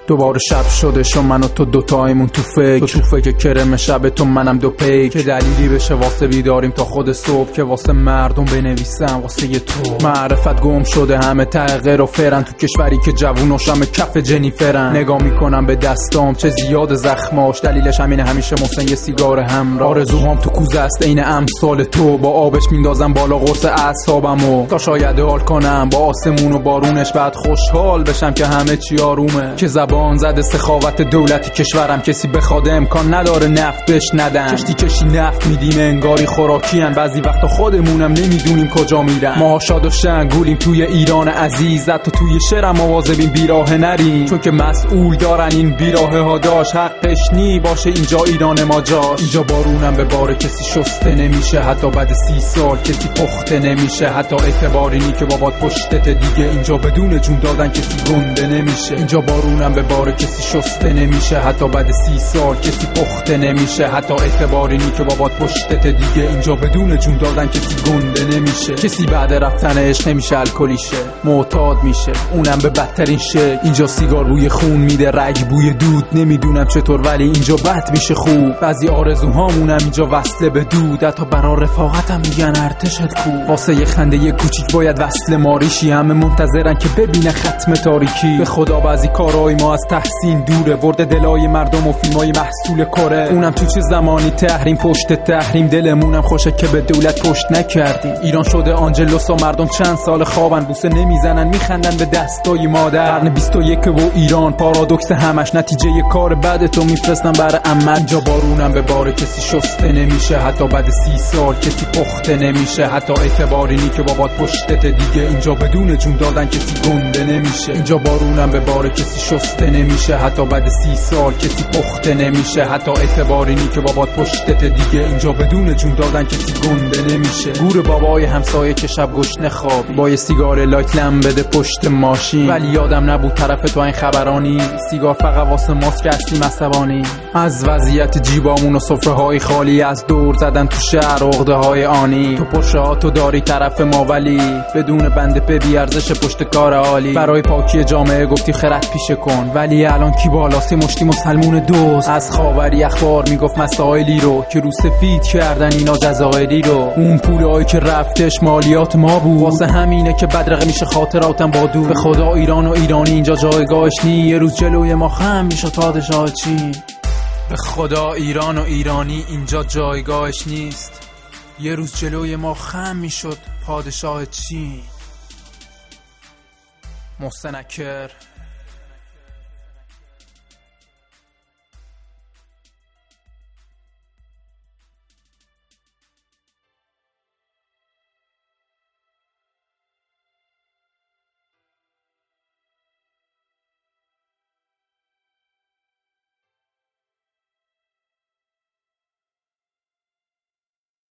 دوباره شب شده شو من و تو دوتایمون تو فکر کرم شب تو منم دو پیک که دلیلی بشه واسه بیداریم تا خود صبح که واسه مردم بنویسم واسه یه تو. معرفت گم شده همه تغییر و فرن تو کشوری که جووناش همه کف جنیفرن. نگاه میکنم به دستام چه زیاد زخماش، دلیلش همینه همیشه محسن یه سیگار همراه. آرزوهام تو کوزه است عین امثال تو، با آبش میندازم بالا قرص اعصابمو تا شاید حال کنم با آسمون و بارونش، بعد خوشحال بشم که همه چی آرومه. که زبان زده سخاوت دولتی کشورم، کسی بخواد امکان نداره نفت بش ندن. کشتی کشی نفت میدیم انگاری خوراکیان، بعضی وقتا خودمونم نمیدونیم کجا میرن. ما شاد و شنگولیم توی ایران عزیز، حتی توی شعرم مواظبیم بیراه نریم، چون که مسئول دارن این بیراه ها داشت حقش نی باشه اینجا ایران ما جاش. اینجا بارونم به بار کسی شسته نمیشه، حتی بعد 30 سال کسی پخته نمیشه، حتی اعتباری نی که بابات پشتت دیگه. اینجا بدون جون دادن کسی گنده نمیشه. اینجا بارونم به بار کسی شسته نمیشه، حتی بعد 30 سال کسی پخته نمیشه، حتی اعتباری نی که بابات پشتت دیگه. اینجا بدون جون دادن کسی گنده نمیشه. کسی بعد رفتن عشق نمیشه الکلیشه، معتاد میشه اونم به بدترین شکل. اینجا سیگار بوی خون میده، رگ بوی دود، نمیدونم چطور ولی اینجا بد میشه خوب. بعضی آرزوهامونم اینجا وصله به دود، حتی برا رفاقتم میگن ارتشت کو. واسه یه خنده یه کوچیک باید وصل ماریشی، همه منتظرن که ببینه ختم تاریکی. به خدا بعضی کارهای ما از تحسین دوره، ورد دلای مردم و فیلمای محصول کره. اونم تو چه زمانی تحریم پشت تحریم، دلمونم خوشه که به دولت پشت نکردیم. ایران شده آنجلوسا، مردم چند سال خوابن، بوسه نمیزنن میخندن به دستای مادر. قرن 21 و ایران پارادوکس همش، نتیجه ی کار بعد تو میفرستن برای عمل. اینجا بارونم به بار کسی شسته نمیشه، حتی بعد 30 سال کسی پخته نمیشه، حتی اعتباری نی که بابات پشتت دیگه. اینجا بدون جون دادن کسی گنده نمیشه. اینجا بارونم به بار کسی شسته نمیشه، حتی بعد 30 سال کسی پخته نمیشه، حتی اعتباری نی که بابات پشتت دیگه. اینجا بدون جون دادن کسی گنده نمیشه. گور بابای همسایه که شب گشنه خوابی، با یه سیگار لایت لم بده پشت ماشین، ولی یادم نبود طرف تو این خبرانی. سیگار فقط واسه ماست که هستیم عصبانی. از وضعیت جیبامون و سفره های خالی، از دور زدن تو شهر عقده های آنی. تو پرشه ها تو داری طرف ما، ولی بدون بنده به بی ارزش پشت کار عالی. برای پاکی جامعه گفتی خرد پیشه کن، ولی الان کی بالاست؟ مشتی مسلمون دوست. از خاوری اخبار میگفت مسائلی رو که رو سفید کردن اینا جزایری رو. اون پولایی که رفتش مالیات ما بود، واسه همینه که بدرقه میشه خاطراتم با دور. به خدا ایران و ایرانی اینجا جایگاهش نی، یه روز جلوی ما خم میشد پادشاه چین. به خدا ایران و ایرانی اینجا جایگاهش نیست، یه روز جلوی ما خم میشد پادشاه چین. محسن اکر